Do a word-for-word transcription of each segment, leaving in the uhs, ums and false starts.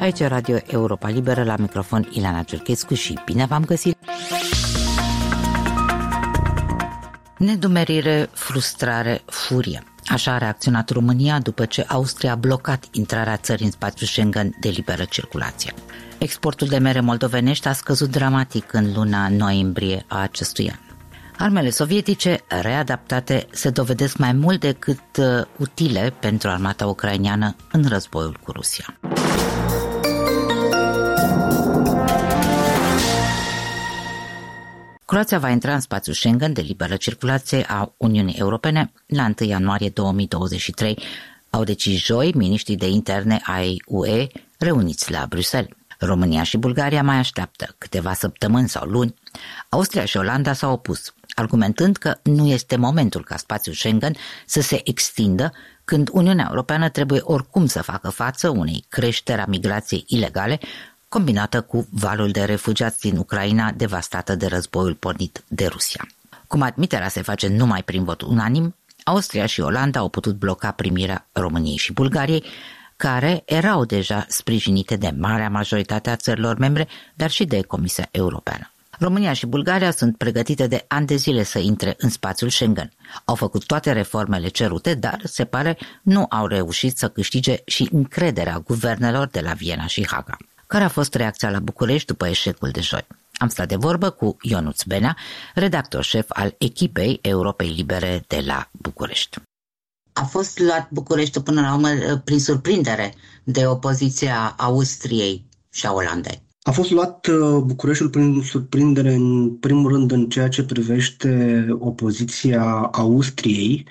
Aici Radio Europa Liberă, la microfon Ileana Ciurchescu și bine v-am găsit! Nedumerire, frustrare, furie. Așa a reacționat România după ce Austria a blocat intrarea țării în spațiul Schengen de liberă circulație. Exportul de mere moldovenești a scăzut dramatic în luna noiembrie a acestui an. Armele sovietice, readaptate, se dovedesc mai mult decât uh, utile pentru armata ucraineană în războiul cu Rusia. Croația va intra în spațiul Schengen de liberă circulație a Uniunii Europene la întâi ianuarie două mii douăzeci și trei, au decis joi miniștrii de interne ai U E reuniți la Bruxelles. România și Bulgaria mai așteaptă câteva săptămâni sau luni. Austria și Olanda s-au opus, argumentând că nu este momentul ca spațiul Schengen să se extindă când Uniunea Europeană trebuie oricum să facă față unei creșteri a migrației ilegale, combinată cu valul de refugiați din Ucraina devastată de războiul pornit de Rusia. Cum admiterea se face numai prin vot unanim, Austria și Olanda au putut bloca primirea României și Bulgariei, care erau deja sprijinite de marea majoritate a țărilor membre, dar și de Comisia Europeană. România și Bulgaria sunt pregătite de ani de zile să intre în spațiul Schengen. Au făcut toate reformele cerute, dar, se pare, nu au reușit să câștige și încrederea guvernelor de la Viena și Haga. Care a fost reacția la București după eșecul de joi? Am stat de vorbă cu Ionuț Benea, redactor șef al echipei Europei Libere de la București. A fost luat București până la urmă prin surprindere de opoziția Austriei și a Olandei. A fost luat Bucureștiul prin surprindere în primul rând în ceea ce privește opoziția Austriei,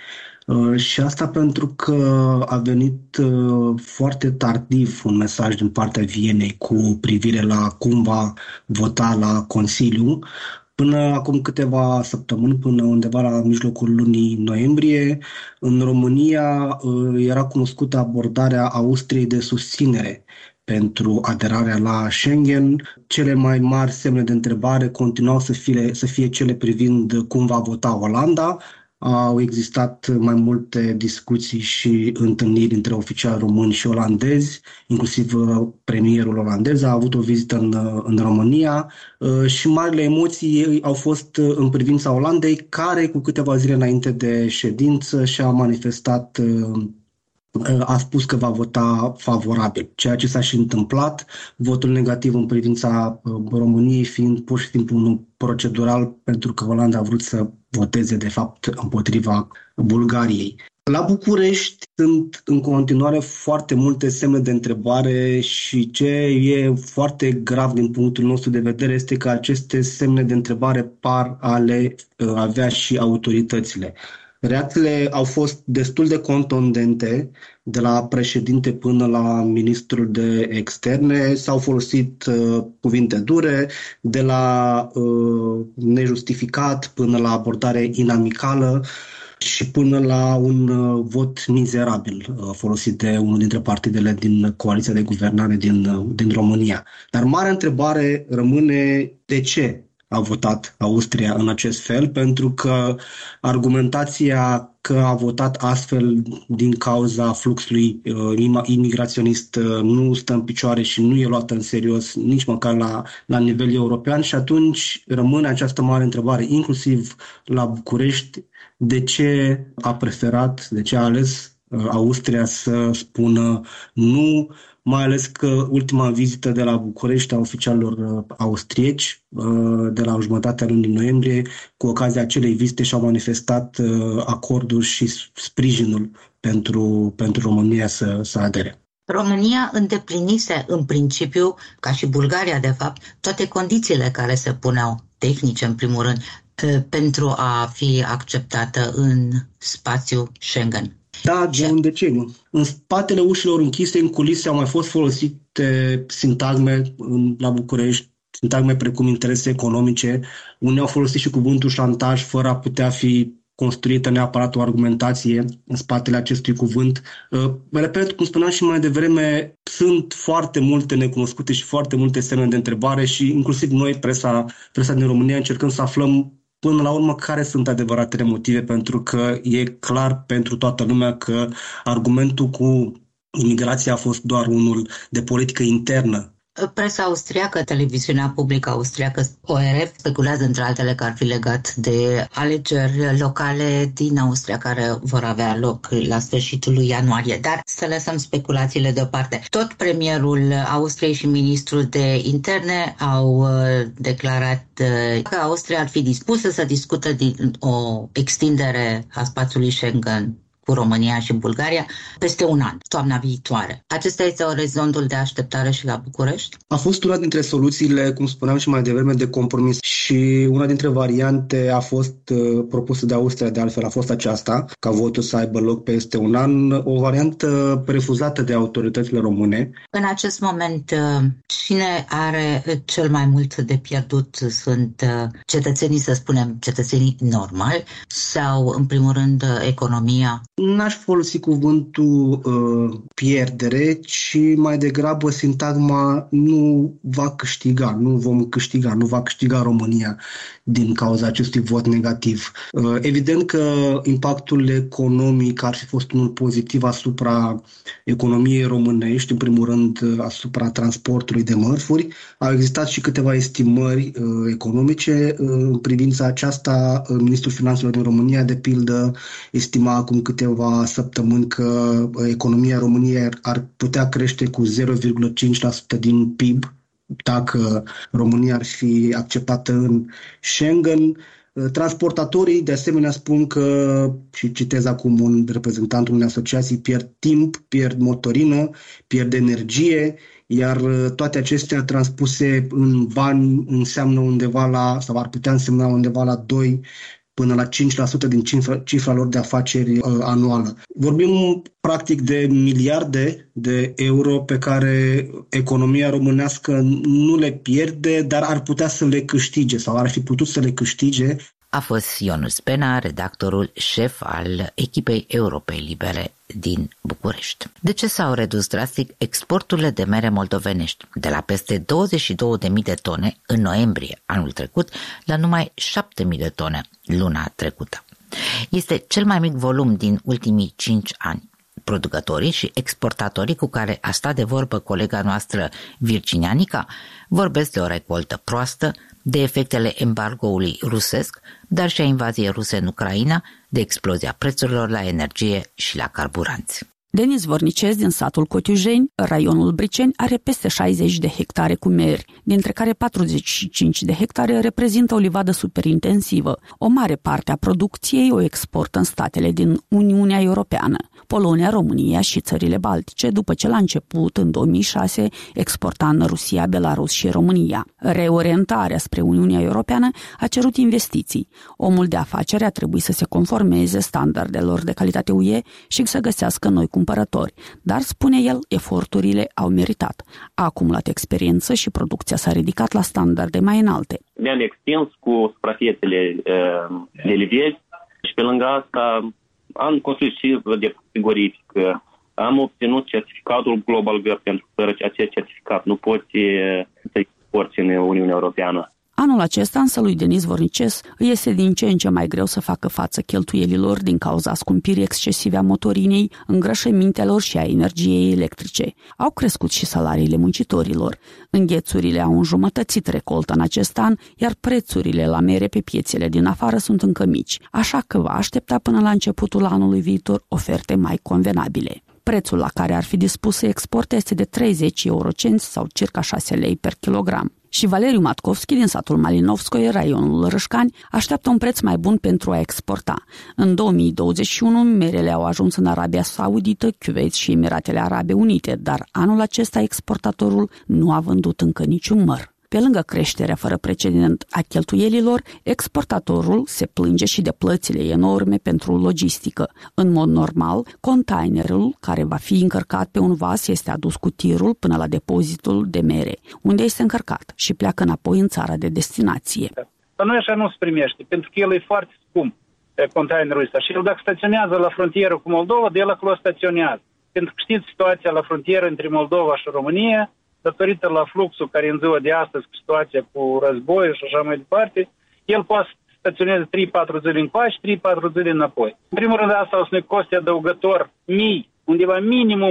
și asta pentru că a venit foarte tardiv un mesaj din partea Vienei cu privire la cum va vota la Consiliu. Până acum câteva săptămâni, până undeva la mijlocul lunii noiembrie, în România era cunoscută abordarea Austriei de susținere pentru aderarea la Schengen. Cele mai mari semne de întrebare continuau să fie, să fie cele privind cum va vota Olanda. Au existat mai multe discuții și întâlniri între oficiali români și olandezi, inclusiv premierul olandez a avut o vizită în, în România și marile emoții au fost în privința Olandei, care cu câteva zile înainte de ședință și-a manifestat, a spus că va vota favorabil, ceea ce s-a și întâmplat, votul negativ în privința României fiind pur și simplu unul procedural, pentru că Olanda a vrut să voteze de fapt împotriva Bulgariei. La București sunt în continuare foarte multe semne de întrebare și ce e foarte grav din punctul nostru de vedere este că aceste semne de întrebare par a le avea și autoritățile. Reacțiile au fost destul de contundente, de la președinte până la ministrul de externe. S-au folosit uh, cuvinte dure, de la uh, nejustificat până la abordare inamicală și până la un uh, vot mizerabil uh, folosit de unul dintre partidele din coaliția de guvernare din, uh, din România. Dar marea întrebare rămâne de ce a votat Austria în acest fel, pentru că argumentația că a votat astfel din cauza fluxului uh, imigraționist uh, nu stă în picioare și nu e luată în serios nici măcar la, la nivel european și atunci rămâne această mare întrebare, inclusiv la București, de ce a preferat, de ce a ales uh, Austria să spună nu, mai ales că ultima vizită de la București a oficialilor austrieci, de la jumătatea lunii noiembrie, cu ocazia acelei vizite și-au manifestat acordul și sprijinul pentru, pentru România să, să adere. România îndeplinise în principiu, ca și Bulgaria de fapt, toate condițiile care se puneau, tehnice în primul rând, pentru a fi acceptată în spațiul Schengen. Da, de un deceniu. În spatele ușilor închise, în culise, au mai fost folosite sintagme la București, sintagme precum interese economice. Unii au folosit și cuvântul șantaj, fără a putea fi construită neapărat o argumentație în spatele acestui cuvânt. Repet, cum spuneam și mai devreme, sunt foarte multe necunoscute și foarte multe semne de întrebare și inclusiv noi, presa, presa din România, încercăm să aflăm până la urmă care sunt adevăratele motive, pentru că e clar pentru toată lumea că argumentul cu imigrația a fost doar unul de politică internă. Presa austriacă, televiziunea publică austriacă O R F speculează între altele că ar fi legat de alegeri locale din Austria care vor avea loc la sfârșitul lui ianuarie. Dar să lăsăm speculațiile deoparte. Tot premierul Austriei și ministrul de interne au declarat că Austria ar fi dispusă să discută din o extindere a spațiului Schengen cu România și Bulgaria peste un an, toamna viitoare. Acesta este orizontul de așteptare și la București? A fost una dintre soluțiile, cum spuneam și mai devreme, de compromis și una dintre variante a fost uh, propusă de Austria, de altfel a fost aceasta, ca votul să aibă loc peste un an, o variantă refuzată de autoritățile române. În acest moment, cine are cel mai mult de pierdut? Sunt cetățenii, să spunem, cetățenii normali sau, în primul rând, economia? N-aș folosi cuvântul uh, pierdere, ci mai degrabă sintagma nu va câștiga, nu vom câștiga, nu va câștiga România din cauza acestui vot negativ. Uh, evident că impactul economic ar fi fost unul pozitiv asupra economiei românești, în primul rând asupra transportului de mărfuri. Au existat și câteva estimări uh, economice. Uh, în privința aceasta, uh, Ministrul Finanțelor din România, de pildă, estima acum câteva săptămâni că economia României ar putea crește cu zero virgulă cinci la sută din P I B dacă România ar fi acceptată în Schengen. Transportatorii, de asemenea, spun că, și citez acum un reprezentant unei asociații, pierd timp, pierd motorină, pierd energie, iar toate acestea transpuse în bani înseamnă undeva la, sau ar putea însemna undeva la doi până la cinci la sută din cifra, cifra lor de afaceri uh, anuală. Vorbim practic de miliarde de euro pe care economia românească nu le pierde, dar ar putea să le câștige sau ar fi putut să le câștige. A fost Ionus Pena, redactorul șef al echipei Europei Libere din București. De ce s-au redus drastic exporturile de mere moldovenești, de la peste douăzeci și două de mii de tone în noiembrie anul trecut la numai șapte mii de tone luna trecută? Este cel mai mic volum din ultimii cinci ani. Producătorii și exportatorii cu care a stat de vorbă colega noastră Virginia Nica vorbesc de o recoltă proastă, de efectele embargoului rusesc, dar și a invaziei ruse în Ucraina, de explozia prețurilor la energie și la carburanți. Denis Vornicesc din satul Cotiujeni, raionul Briceni, are peste șaizeci de hectare cu meri, dintre care patruzeci și cinci de hectare reprezintă o livadă superintensivă. O mare parte a producției o exportă în statele din Uniunea Europeană, Polonia, România și țările Baltice, după ce la început, în două mii șase, exporta în Rusia, Belarus și România. Reorientarea spre Uniunea Europeană a cerut investiții. Omul de afaceri a trebuit să se conformeze standardelor de calitate U E și să găsească noi cumpărători, dar, spune el, eforturile au meritat. A acumulat experiență și producția s-a ridicat la standarde mai înalte. Ne-am extins cu suprafețele de livezi și pe lângă asta am construit și de frigorific. Am obținut certificatul Global Gap, pentru că fără acest certificat nu poți să exporti în Uniunea Europeană. Anul acesta, însă, lui Denis Vornicesc îi este din ce în ce mai greu să facă față cheltuielilor din cauza scumpirii excesive a motorinei, îngrășămintelor și a energiei electrice. Au crescut și salariile muncitorilor. Înghețurile au înjumătățit recolta în acest an, iar prețurile la mere pe piețele din afară sunt încă mici, așa că va aștepta până la începutul anului viitor oferte mai convenabile. Prețul la care ar fi dispus să exporte este de treizeci eurocenți sau circa șase lei per kilogram. Și Valeriu Matkovski din satul Malinovskoye, raionul Râșcani, așteaptă un preț mai bun pentru a exporta. În două mii douăzeci și unu, merele au ajuns în Arabia Saudită, Kuwait și Emiratele Arabe Unite, dar anul acesta exportatorul nu a vândut încă niciun măr. Pe lângă creșterea fără precedent a cheltuielilor, exportatorul se plânge și de plățile enorme pentru logistică. În mod normal, containerul care va fi încărcat pe un vas este adus cu tirul până la depozitul de mere, unde este încărcat și pleacă înapoi în țara de destinație. Dar noi așa nu se primește, pentru că el e foarte scump, containerul ăsta. Și el dacă staționează la frontieră cu Moldova, de el acolo staționează. Pentru că știți situația la frontieră între Moldova și România, datorită la fluxul care în ziua de astăzi, cu situația cu războiul și așa mai departe, el poate să staționeze trei patru zile încoace și trei patru zile înapoi. În primul rând, asta o să ne coste adăugător mii, undeva minimum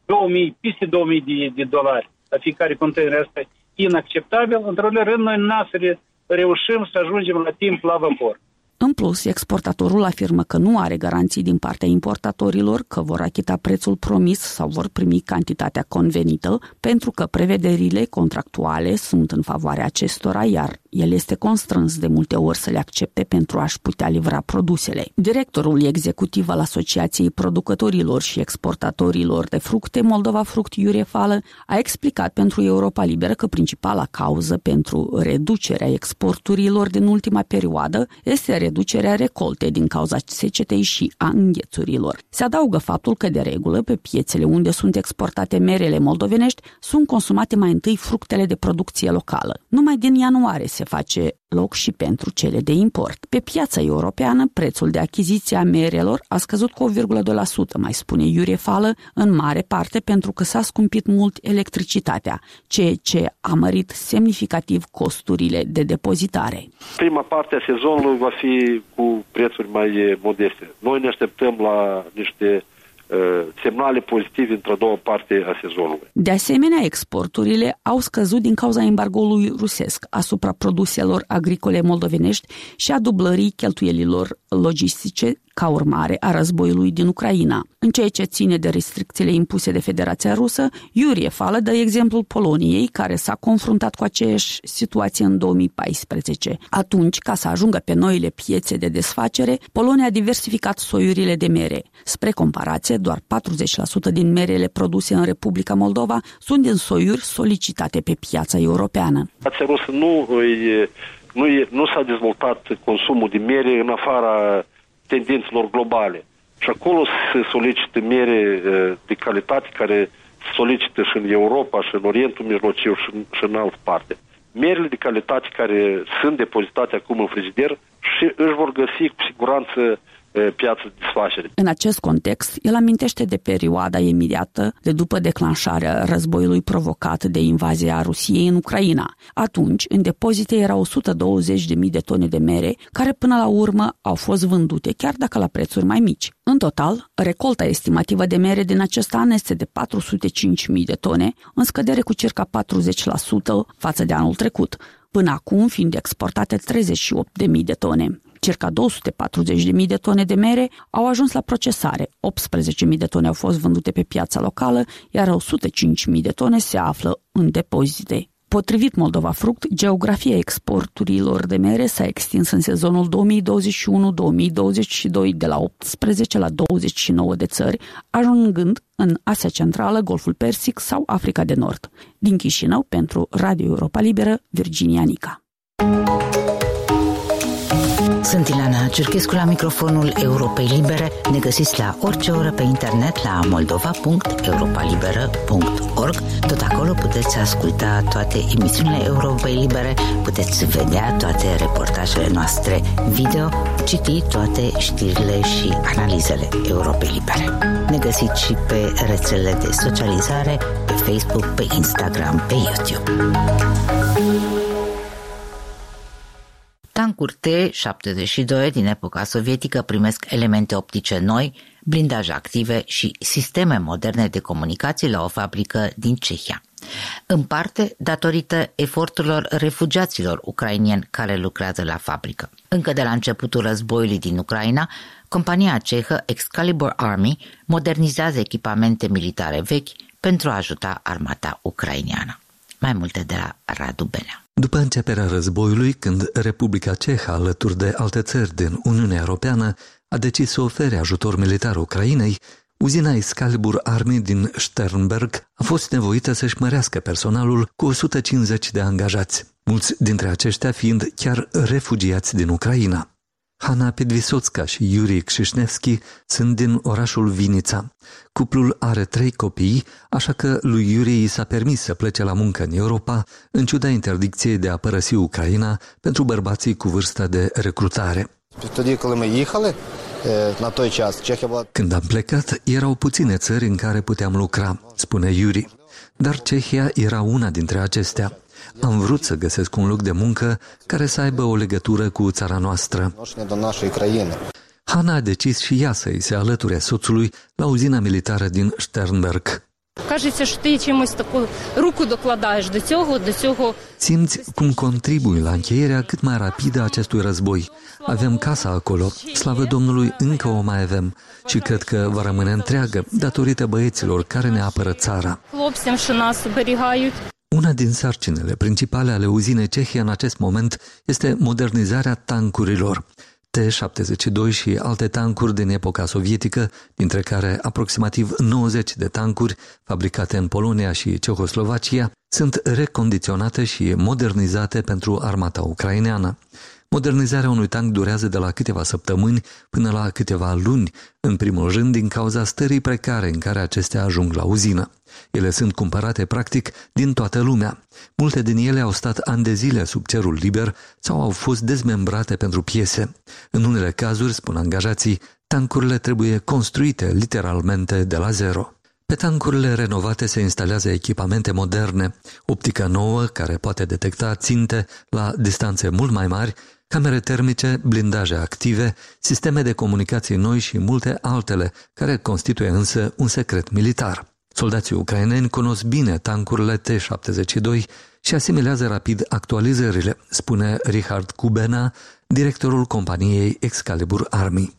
două mii, peste două mii de, de dolari la fiecare container. Asta e inacceptabil. Într-un rând, noi n-a să re, reușim să ajungem la timp la vapor. În plus, exportatorul afirmă că nu are garanții din partea importatorilor că vor achita prețul promis sau vor primi cantitatea convenită, pentru că prevederile contractuale sunt în favoarea acestora, iar el este constrâns de multe ori să le accepte pentru a-și putea livra produsele. Directorul executiv al Asociației Producătorilor și Exportatorilor de Fructe, Moldova Fruct, Iurie Fală, a explicat pentru Europa Liberă că principala cauză pentru reducerea exporturilor din ultima perioadă este reducerea recoltei din cauza secetei și a înghețurilor. Se adaugă faptul că, de regulă, pe piețele unde sunt exportate merele moldovenești, sunt consumate mai întâi fructele de producție locală. Numai din ianuarie se face loc și pentru cele de import. Pe piața europeană, prețul de achiziție a merelor a scăzut cu unu virgulă doi la sută, mai spune Iurie Fală, în mare parte pentru că s-a scumpit mult electricitatea, ceea ce a mărit semnificativ costurile de depozitare. Prima parte a sezonului va fi cu prețuri mai modeste. Noi ne așteptăm la niște semnale pozitive într-a doua parte a sezonului. De asemenea, exporturile au scăzut din cauza embargoului rusesc asupra produselor agricole moldovenești și a dublării cheltuielilor logistice ca urmare a războiului din Ucraina. În ceea ce ține de restricțiile impuse de Federația Rusă, Iurie Fală dă exemplul Poloniei, care s-a confruntat cu aceeași situație în două mii paisprezece. Atunci, ca să ajungă pe noile piețe de desfacere, Polonia a diversificat soiurile de mere. Spre comparație, doar patruzeci la sută din merele produse în Republica Moldova sunt din soiuri solicitate pe piața europeană. Federația Rusă nu, nu, nu s-a dezvoltat consumul de mere în afara tendințelor globale. Și acolo se solicită mere de calitate care se solicită și în Europa, și în Orientul Mijlociu, și în, și în altă parte. Merele de calitate care sunt depozitate acum în frigider și își vor găsi cu siguranță piață de desfacere. În acest context, el amintește de perioada imediată de după declanșarea războiului provocat de invazia Rusiei în Ucraina. Atunci, în depozite erau o sută douăzeci de mii de tone de mere, care până la urmă au fost vândute, chiar dacă la prețuri mai mici. În total, recolta estimativă de mere din acest an este de patru sute cinci mii de tone, în scădere cu circa patruzeci la sută față de anul trecut, până acum fiind exportate treizeci și opt de mii de tone. Circa două sute patruzeci de mii de tone de mere au ajuns la procesare, optsprezece mii de tone au fost vândute pe piața locală, iar o sută cinci mii de tone se află în depozite. Potrivit Moldova Fruct, geografia exporturilor de mere s-a extins în sezonul două mii douăzeci și unu două mii douăzeci și doi de la optsprezece la douăzeci și nouă de țări, ajungând în Asia Centrală, Golful Persic sau Africa de Nord. Din Chișinău, pentru Radio Europa Liberă, Virginia Nica. Sunt Ileana Cerchescu la microfonul Europei Libere. Ne găsiți la orice oră pe internet la moldova punct europa liberă punct org. Tot acolo puteți asculta toate emisiunile Europei Libere, puteți vedea toate reportajele noastre video, citi toate știrile și analizele Europei Libere. Ne găsiți și pe rețelele de socializare, pe Facebook, pe Instagram, pe YouTube. Tancuri T șaptezeci și doi din epoca sovietică primesc elemente optice noi, blindaje active și sisteme moderne de comunicații la o fabrică din Cehia. În parte datorită eforturilor refugiaților ucrainieni care lucrează la fabrică. Încă de la începutul războiului din Ucraina, compania cehă Excalibur Army modernizează echipamente militare vechi pentru a ajuta armata ucraineană. Mai multe de la Radu Benea. După începerea războiului, când Republica Cehă, alături de alte țări din Uniunea Europeană, a decis să ofere ajutor militar Ucrainei, uzina Excalibur Army din Sternberg a fost nevoită să-și mărească personalul cu o sută cincizeci de angajați, mulți dintre aceștia fiind chiar refugiați din Ucraina. Hanna Pedvisotska și Yuri Kshishnevski sunt din orașul Vinița. Cuplul are trei copii, așa că lui Yuri i s-a permis să plece la muncă în Europa, în ciuda interdicției de a părăsi Ucraina pentru bărbații cu vârstă de recrutare. Când am plecat, erau puține țări în care puteam lucra, spune Yuri, dar Cehia era una dintre acestea. Am vrut să găsesc un loc de muncă care să aibă o legătură cu țara noastră. Hanna a decis și ea să îi se alăture soțului la uzina militară din Sternberg. Кажеться, що ти чимось таку руку докладаєш до цього, до цього. Simți cum contribui la încheierea cât mai rapidă a acestui război. Avem casa acolo, slavă Domnului, încă o mai avem și cred că va rămâne întreagă datorită băieților care ne apără țara. Хлопцям, що нас оберігають. Una din sarcinile principale ale uzinei Cehia în acest moment este modernizarea tancurilor. T șaptezeci și doi și alte tancuri din epoca sovietică, dintre care aproximativ nouăzeci de tancuri fabricate în Polonia și Cehoslovacia, sunt recondiționate și modernizate pentru armata ucraineană. Modernizarea unui tank durează de la câteva săptămâni până la câteva luni, în primul rând din cauza stării precare în care acestea ajung la uzină. Ele sunt cumpărate practic din toată lumea. Multe din ele au stat ani de zile sub cerul liber sau au fost dezmembrate pentru piese. În unele cazuri, spun angajații, tancurile trebuie construite literalmente de la zero. Pe tancurile renovate se instalează echipamente moderne, optică nouă care poate detecta ținte la distanțe mult mai mari, camere termice, blindaje active, sisteme de comunicații noi și multe altele, care constituie însă un secret militar. Soldații ucraineni cunosc bine tancurile T șaptezeci și doi și asimilează rapid actualizările, spune Richard Kubena, directorul companiei Excalibur Army.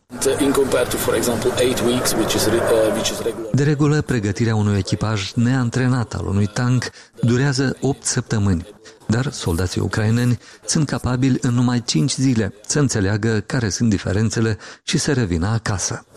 De regulă, pregătirea unui echipaj neantrenat al unui tank durează opt săptămâni, dar soldații ucraineni sunt capabili în numai cinci zile să înțeleagă care sunt diferențele și să revină acasă.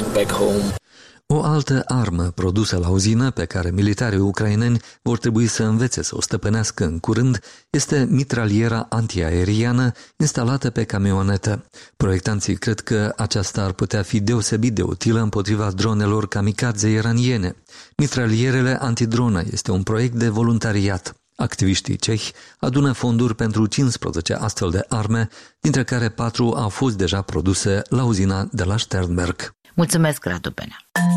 O altă armă produsă la uzină pe care militarii ucraineni vor trebui să învețe să o stăpânească în curând este mitraliera antiaeriană instalată pe camionetă. Proiectanții cred că aceasta ar putea fi deosebit de utilă împotriva dronelor kamikaze iraniene. Mitralierele antidronă este un proiect de voluntariat. Activiștii cehi adună fonduri pentru cincisprezece astfel de arme, dintre care patru au fost deja produse la uzina de la Sternberg. Mulțumesc, Radu Benea.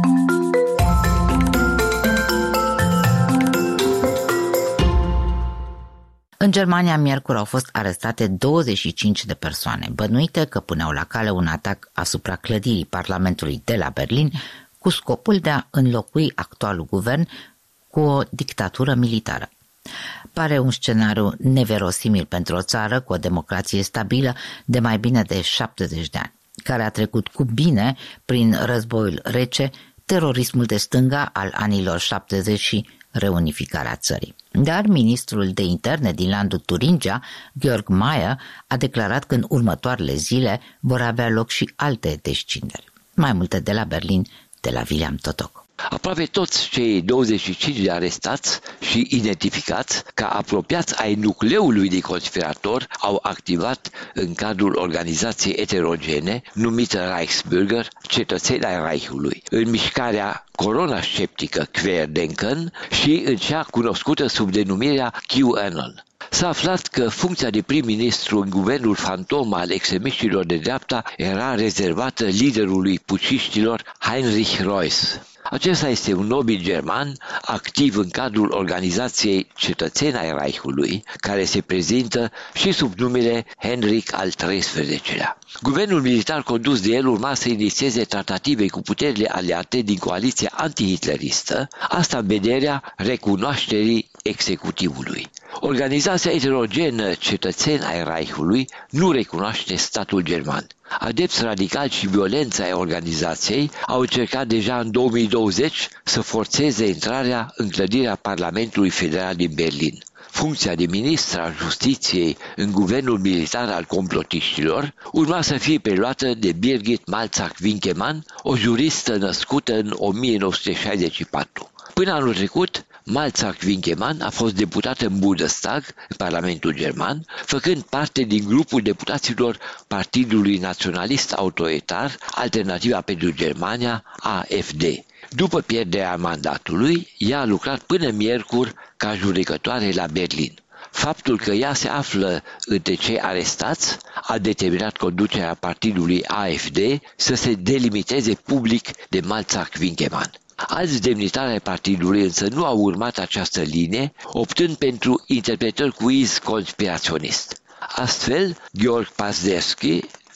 În Germania, miercuri, au fost arestate douăzeci și cinci de persoane bănuite că puneau la cale un atac asupra clădirii Parlamentului de la Berlin cu scopul de a înlocui actualul guvern cu o dictatură militară. Pare un scenariu neverosimil pentru o țară cu o democrație stabilă de mai bine de șaptezeci de ani, care a trecut cu bine prin războiul rece, terorismul de stânga al anilor șaptezeci și reunificarea țării. Dar ministrul de interne din landul Turingia, Georg Mayer, a declarat că în următoarele zile vor avea loc și alte descinderi. Mai multe de la Berlin, de la William Totoc. Aproape toți cei douăzeci și cinci de arestați și identificați ca apropiați ai nucleului de conspirator au activat în cadrul organizației eterogene numită Reichsbürger, cetățeni ai Reichului, în mișcarea corona-sceptică Querdenken și în cea cunoscută sub denumirea QAnon. S-a aflat că funcția de prim-ministru în guvernul fantom al extremiștilor de dreapta era rezervată liderului puciștilor Heinrich Reuss. Acesta este un nobil german activ în cadrul organizației Cetățeni ai Reichului, care se prezintă și sub numele Henrich al treisprezecelea. Guvernul militar condus de el urma să inițieze tratative cu puterile aliate din coaliția antihitleristă, asta în vederea recunoașterii executivului. Organizația heterogenă Cetățeni ai Reichului nu recunoaște statul german. Adepți radicali și violența ai organizației au încercat deja în două mii douăzeci să forțeze intrarea în clădirea Parlamentului Federal din Berlin. Funcția de ministru al Justiției în guvernul militar al complotiștilor urma să fie preluată de Birgit Malzak-Winkemann, o juristă născută în o mie nouă sute șaizeci și patru. Până anul trecut, Malzak-Winkemann a fost deputată în Bundestag, în Parlamentul German, făcând parte din grupul deputaților Partidului Naționalist Autoritar, Alternativa pentru Germania, A F D. După pierderea mandatului, ea a lucrat până miercuri ca judecătoare la Berlin. Faptul că ea se află între cei arestați a determinat conducerea partidului A F D să se delimiteze public de Malzak-Winkemann. Alți demnitari ai partidului însă nu au urmat această linie, optând pentru interpretări cu iz conspiraționist. Astfel, Georg Pazderski,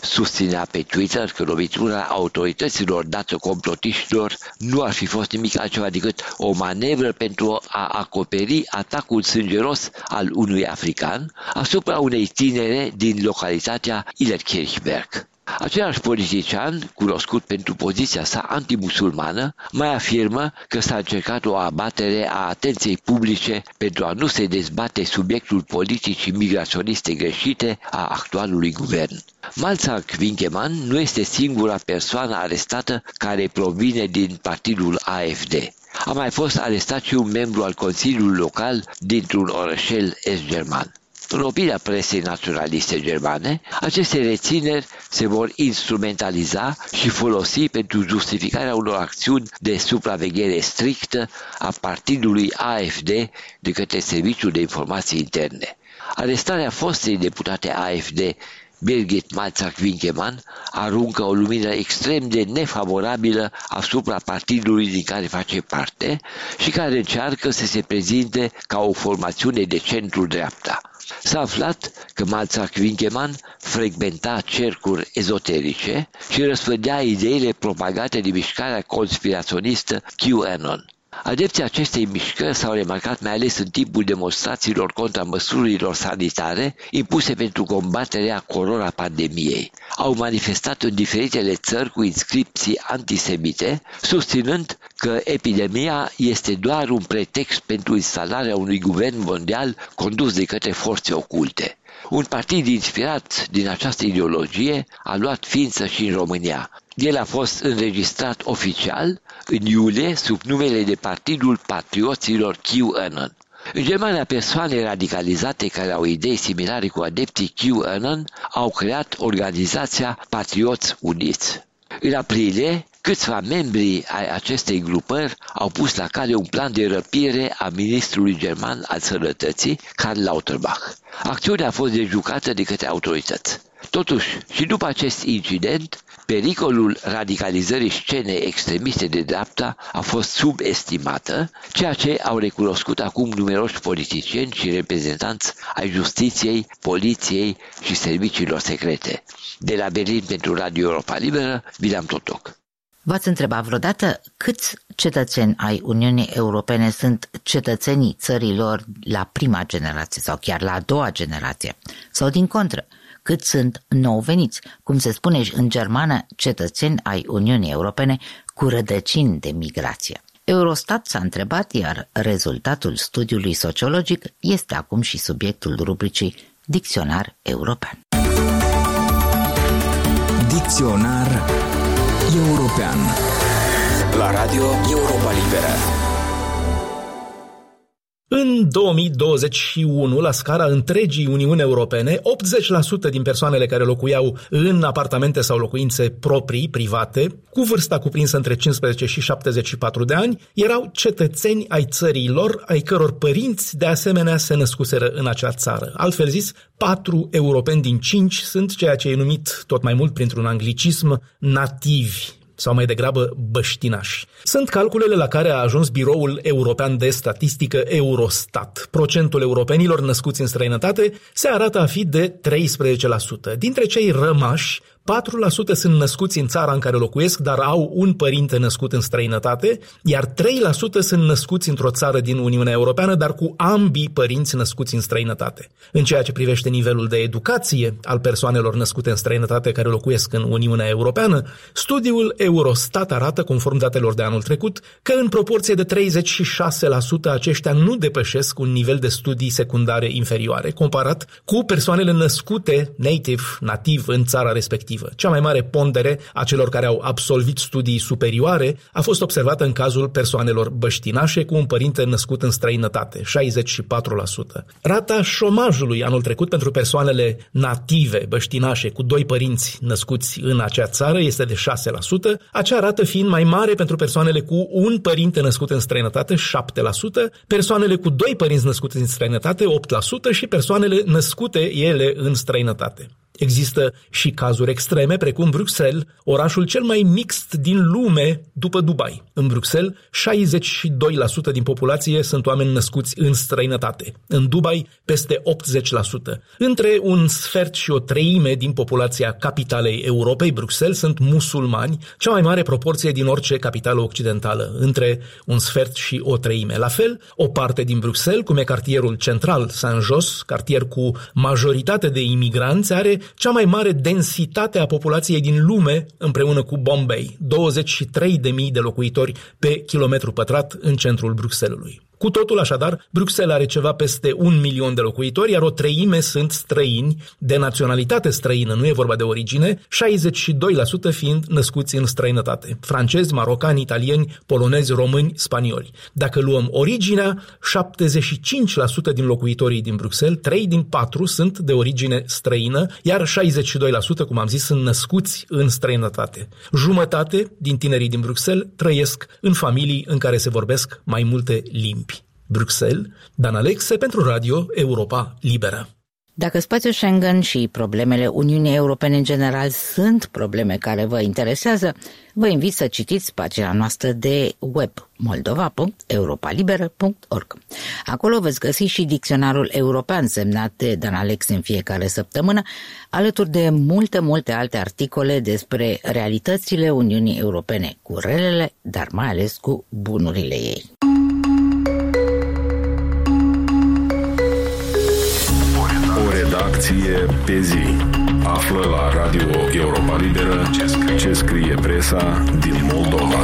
susținea pe Twitter că lovitura autorităților dată complotiștilor nu ar fi fost nimic altceva decât o manevră pentru a acoperi atacul sângeros al unui african asupra unei tinere din localitatea Illerkirchberg. Același politician, cunoscut pentru poziția sa antimusulmană, mai afirmă că s-a încercat o abatere a atenției publice pentru a nu se dezbate subiectul politicii migraționiste greșite a actualului guvern. Malzak Winkemann nu este singura persoană arestată care provine din partidul A F D. A mai fost arestat și un membru al Consiliului Local dintr-un orășel est-german. În opinia presei naționaliste germane, aceste rețineri se vor instrumentaliza și folosi pentru justificarea unor acțiuni de supraveghere strictă a partidului A F D de către Serviciul de Informații Interne. Arestarea fostei deputate A F D, Birgit Malzak-Winkemann, aruncă o lumină extrem de nefavorabilă asupra partidului din care face parte și care încearcă să se prezinte ca o formațiune de centru-dreapta. S-a aflat că Malzak-Winkemann frecventa cercuri ezoterice și răspândea ideile propagate de mișcarea conspiraționistă QAnon. Adepții acestei mișcări s-au remarcat mai ales în timpul demonstrațiilor contra măsurilor sanitare impuse pentru combaterea corona-pandemiei. Au manifestat în diferitele țări cu inscripții antisemite, susținând că epidemia este doar un pretext pentru instalarea unui guvern mondial condus de către forțe oculte. Un partid inspirat din această ideologie a luat ființă și în România. El a fost înregistrat oficial în iulie sub numele de Partidul Patrioților QAnon. În Germania, persoane radicalizate care au idei similare cu adepții QAnon au creat organizația Patrioți Uniți. În aprilie, câțiva membri ai acestei grupări au pus la cale un plan de răpire a ministrului german al sănătății, Karl Lauterbach. Acțiunea a fost dejucată de către autorități. Totuși, și după acest incident, pericolul radicalizării scenei extremiste de dreapta a fost subestimată, ceea ce au recunoscut acum numeroși politicieni și reprezentanți ai justiției, poliției și serviciilor secrete. De la Berlin pentru Radio Europa Liberă, William Totoc. V-ați întrebat vreodată câți cetățeni ai Uniunii Europene sunt cetățenii țărilor la prima generație sau chiar la a doua generație? Sau din contră, cât sunt nou veniți, cum se spune în germană, cetățeni ai Uniunii Europene cu rădăcini de migrație? Eurostat s-a întrebat, iar rezultatul studiului sociologic este acum și subiectul rubricii Dicționar European. Dicționar European la Radio Europa Liberă. În două mii douăzeci și unu, la scara întregii Uniuni Europene, optzeci la sută din persoanele care locuiau în apartamente sau locuințe proprii, private, cu vârsta cuprinsă între cincisprezece și șaptezeci și patru de ani, erau cetățeni ai țării lor, ai căror părinți de asemenea se născuseră în acea țară. Altfel zis, patru europeni din cinci sunt ceea ce e numit tot mai mult printr-un anglicism nativi, sau mai degrabă băștinași. Sunt calculele la care a ajuns Biroul European de Statistică Eurostat. Procentul europenilor născuți în străinătate se arată a fi de treisprezece la sută. Dintre cei rămași, patru la sută sunt născuți în țara în care locuiesc, dar au un părinte născut în străinătate, iar trei la sută sunt născuți într-o țară din Uniunea Europeană, dar cu ambii părinți născuți în străinătate. În ceea ce privește nivelul de educație al persoanelor născute în străinătate care locuiesc în Uniunea Europeană, studiul Eurostat arată, conform datelor de anul trecut, că în proporție de treizeci și șase la sută aceștia nu depășesc un nivel de studii secundare inferioare, comparat cu persoanele născute native, nativ, în țara respectivă. Cea mai mare pondere a celor care au absolvit studii superioare a fost observată în cazul persoanelor băștinașe cu un părinte născut în străinătate, șaizeci și patru la sută. Rata șomajului anul trecut pentru persoanele native, băștinașe, cu doi părinți născuți în acea țară este de șase la sută, acea rată fiind mai mare pentru persoanele cu un părinte născut în străinătate, șapte la sută, persoanele cu doi părinți născuți în străinătate, opt la sută și persoanele născute ele în străinătate. Există și cazuri extreme, precum Bruxelles, orașul cel mai mixt din lume după Dubai. În Bruxelles, șaizeci și doi la sută din populație sunt oameni născuți în străinătate. În Dubai, peste optzeci la sută. Între un sfert și o treime din populația capitalei Europei, Bruxelles, sunt musulmani, cea mai mare proporție din orice capitală occidentală, între un sfert și o treime. La fel, o parte din Bruxelles, cum e cartierul central Saint-Jos, cartier cu majoritate de imigranți, are cea mai mare densitate a populației din lume împreună cu Bombay, douăzeci și trei de mii de locuitori pe kilometru pătrat în centrul Bruxellesului. Cu totul, așadar, Bruxelles are ceva peste un milion de locuitori, iar o treime sunt străini, de naționalitate străină, nu e vorba de origine, șaizeci și doi la sută fiind născuți în străinătate. Francezi, marocani, italieni, polonezi, români, spanioli. Dacă luăm originea, șaptezeci și cinci la sută din locuitorii din Bruxelles, trei din patru sunt de origine străină, iar șaizeci și doi la sută, cum am zis, sunt născuți în străinătate. Jumătate din tinerii din Bruxelles trăiesc în familii în care se vorbesc mai multe limbi. Bruxelles, Dan Alexe pentru Radio Europa Liberă. Dacă spațiul Schengen și problemele Uniunii Europene în general sunt probleme care vă interesează, vă invit să citiți pagina noastră de web moldova punct europa liberă punct org. Acolo veți găsi și dicționarul european semnat de Dan Alexe în fiecare săptămână, alături de multe, multe alte articole despre realitățile Uniunii Europene, cu relele, dar mai ales cu bunurile ei. Redacție pe zi. Află la Radio Europa Liberă ce scrie presa din Moldova.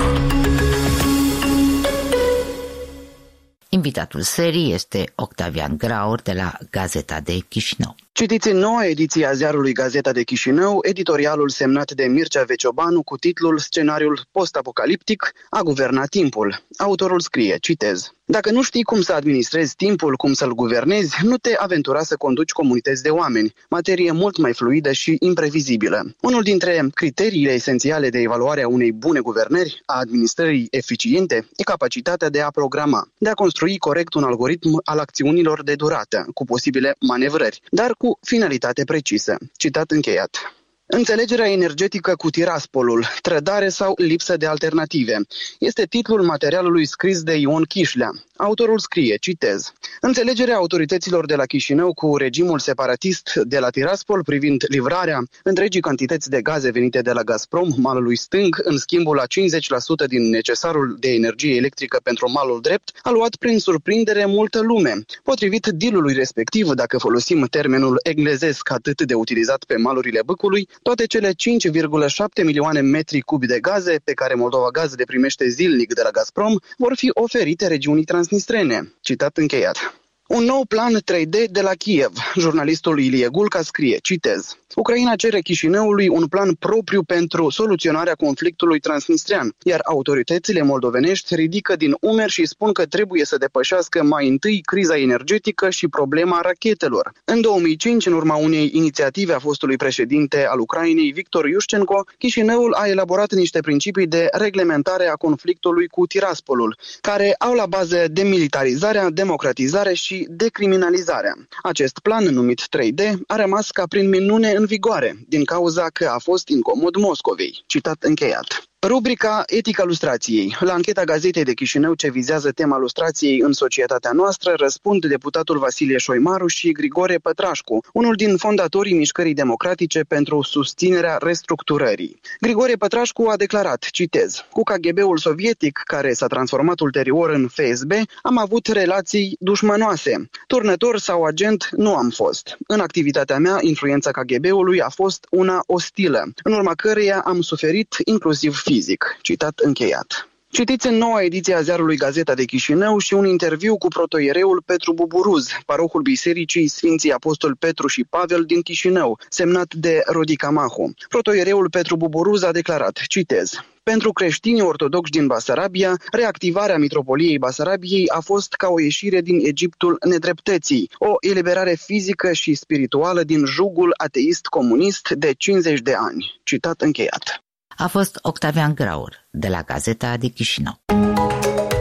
Invitatul serii este Octavian Graur de la Gazeta de Chișinău. Citiți în noua ediție a ziarului Gazeta de Chișinău editorialul semnat de Mircea Veciobanu cu titlul Scenariul post-apocaliptic a guvernat timpul. Autorul scrie, citez: Dacă nu știi cum să administrezi timpul, cum să-l guvernezi, nu te aventura să conduci comunități de oameni, materie mult mai fluidă și imprevizibilă. Unul dintre criteriile esențiale de evaluare a unei bune guvernări, a administrării eficiente, e capacitatea de a programa, de a construi corect un algoritm al acțiunilor de durată, cu posibile manevrări, dar cu finalitate precisă. Citat încheiat. Înțelegerea energetică cu Tiraspolul, trădare sau lipsă de alternative, este titlul materialului scris de Ion Chișlea. Autorul scrie, citez: Înțelegerea autorităților de la Chișinău cu regimul separatist de la Tiraspol privind livrarea întregii cantități de gaze venite de la Gazprom, malului stâng, în schimbul la cincizeci la sută din necesarul de energie electrică pentru malul drept, a luat prin surprindere multă lume. Potrivit dealului respectiv, dacă folosim termenul englezesc atât de utilizat pe malurile Bâcului, toate cele cinci virgulă șapte milioane metri cubi de gaze pe care Moldova Gaz le primește zilnic de la Gazprom vor fi oferite regiunii transnistrene. Citat încheiat. Un nou plan trei D de la Kiev. Jurnalistul Ilie Gulca scrie, citez: Ucraina cere Chișinăului un plan propriu pentru soluționarea conflictului transnistrean, iar autoritățile moldovenești ridică din umeri și spun că trebuie să depășească mai întâi criza energetică și problema rachetelor. În două mii cinci, în urma unei inițiative a fostului președinte al Ucrainei, Victor Iușcenko, Chișinăul a elaborat niște principii de reglementare a conflictului cu Tiraspolul, care au la bază demilitarizarea, democratizarea și decriminalizarea. Acest plan, numit trei D, a rămas ca prin minune în vigoare, din cauza că a fost incomod Moscovei. Citat încheiat. Rubrica Etica lustrației. La ancheta Gazetei de Chișinău ce vizează tema lustrației în societatea noastră răspund deputatul Vasilie Șoimaru și Grigore Pătrașcu, unul din fondatorii Mișcării Democratice pentru susținerea restructurării. Grigore Pătrașcu a declarat, citez: Cu K G B-ul sovietic, care s-a transformat ulterior în F S B, am avut relații dușmănoase. Turnător sau agent nu am fost. În activitatea mea, influența K G B-ului a fost una ostilă, în urma căreia am suferit inclusiv fizic. Citat încheiat. Citiți în noua ediție a ziarului Gazeta de Chișinău și un interviu cu protoiereul Petru Buburuz, parohul Bisericii Sfinții Apostoli Petru și Pavel din Chișinău, semnat de Rodica Mahu. Protoiereul Petru Buburuz a declarat, citez: Pentru creștinii ortodoxi din Basarabia, reactivarea Mitropoliei Basarabiei a fost ca o ieșire din Egiptul nedreptății, o eliberare fizică și spirituală din jugul ateist comunist de cincizeci de ani. Citat încheiat. A fost Octavian Graur de la Gazeta de Chișinău.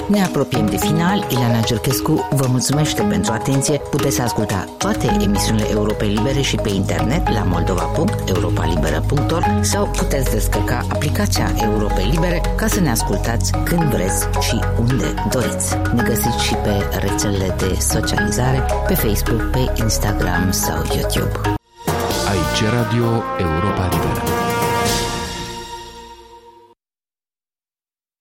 Ne apropiem de final. Ileana Gerchescu vă mulțumește pentru atenție. Puteți asculta toate emisiunile Europei Libere și pe internet la moldova punct europa liberă punct org sau puteți descărca aplicația Europei Libere ca să ne ascultați când vreți și unde doriți. Ne găsiți și pe rețelele de socializare, pe Facebook, pe Instagram sau YouTube. Aici Radio Europa Liberă.